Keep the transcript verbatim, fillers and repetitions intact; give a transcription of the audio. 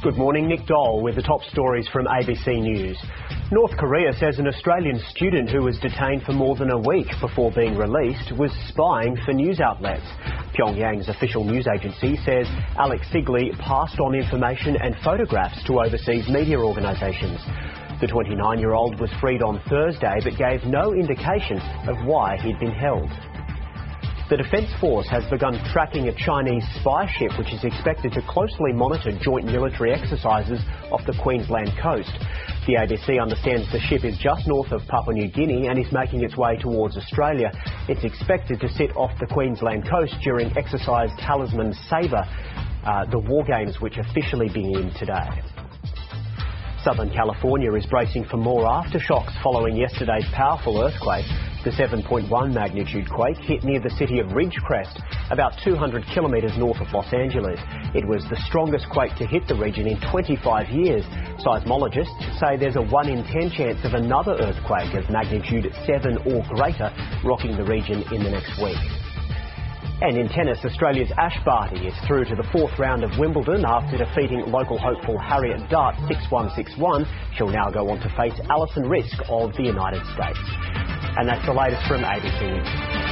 Good morning, Nick Dole with the top stories from A B C News. North Korea says an Australian student who was detained for more than a week before being released was spying for news outlets. Pyongyang's official news agency says Alex Sigley passed on information and photographs to overseas media organisations. The twenty-nine-year-old was freed on Thursday but gave no indication of why he'd been held. The Defence Force has begun tracking a Chinese spy ship which is expected to closely monitor joint military exercises off the Queensland coast. The A B C understands the ship is just north of Papua New Guinea and is making its way towards Australia. It's expected to sit off the Queensland coast during exercise Talisman Sabre, uh, the war games which officially begin today. Southern California is bracing for more aftershocks following yesterday's powerful earthquake. The seven point one magnitude quake hit near the city of Ridgecrest, about two hundred kilometres north of Los Angeles. It was the strongest quake to hit the region in twenty-five years. Seismologists say there's a one in ten chance of another earthquake of magnitude seven or greater rocking the region in the next week. And in tennis, Australia's Ash Barty is through to the fourth round of Wimbledon after defeating local hopeful Harriet Dart six one six one. She'll now go on to face Alison Risk of the United States. And that's the latest from A B C News.